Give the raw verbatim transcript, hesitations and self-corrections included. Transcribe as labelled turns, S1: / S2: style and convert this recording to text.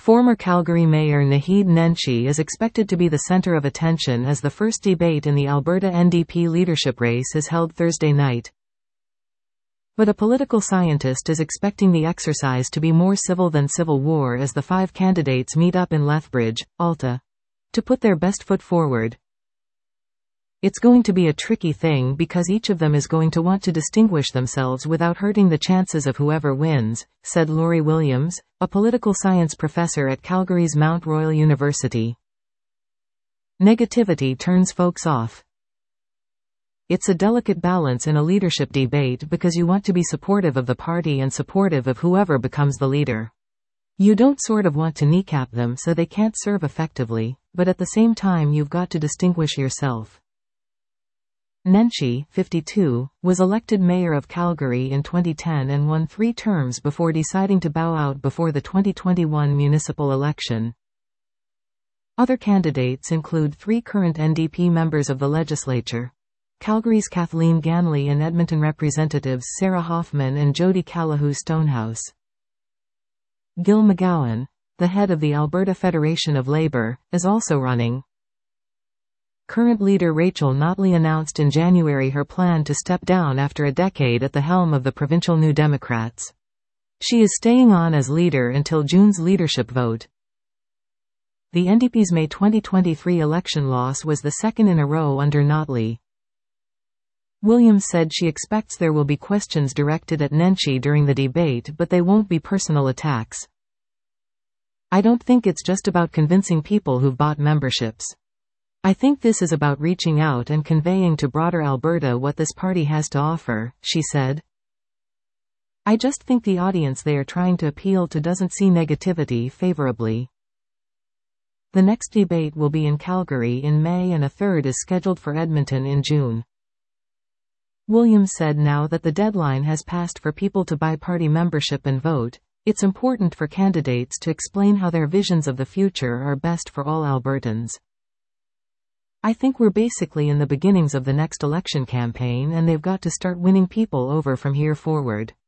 S1: Former Calgary Mayor Naheed Nenshi is expected to be the center of attention as the first debate in the Alberta N D P leadership race is held Thursday night. But a political scientist is expecting the exercise to be more civil than civil war as the five candidates meet up in Lethbridge, Alta, to put their best foot forward. It's going to be a tricky thing because each of them is going to want to distinguish themselves without hurting the chances of whoever wins, said Laurie Williams, a political science professor at Calgary's Mount Royal University. Negativity turns folks off. It's a delicate balance in a leadership debate because you want to be supportive of the party and supportive of whoever becomes the leader. You don't sort of want to kneecap them so they can't serve effectively, but at the same time you've got to distinguish yourself. Nenshi, fifty-two, was elected mayor of Calgary in twenty ten and won three terms before deciding to bow out before the twenty twenty-one municipal election. Other candidates include three current N D P members of the legislature: Calgary's Kathleen Ganley and Edmonton representatives Sarah Hoffman and Jody Calahoo Stonehouse. Gil McGowan, the head of the Alberta Federation of Labour, is also running. Current leader Rachel Notley announced in January her plan to step down after a decade at the helm of the provincial New Democrats. She is staying on as leader until June's leadership vote. The N D P's May twenty twenty-three election loss was the second in a row under Notley. Williams said she expects there will be questions directed at Nenshi during the debate, but they won't be personal attacks. "I don't think it's just about convincing people who've bought memberships. I think this is about reaching out and conveying to broader Alberta what this party has to offer," she said. "I just think the audience they are trying to appeal to doesn't see negativity favorably." The next debate will be in Calgary in May and a third is scheduled for Edmonton in June. Williams said now that the deadline has passed for people to buy party membership and vote, it's important for candidates to explain how their visions of the future are best for all Albertans. "I think we're basically in the beginnings of the next election campaign and they've got to start winning people over from here forward."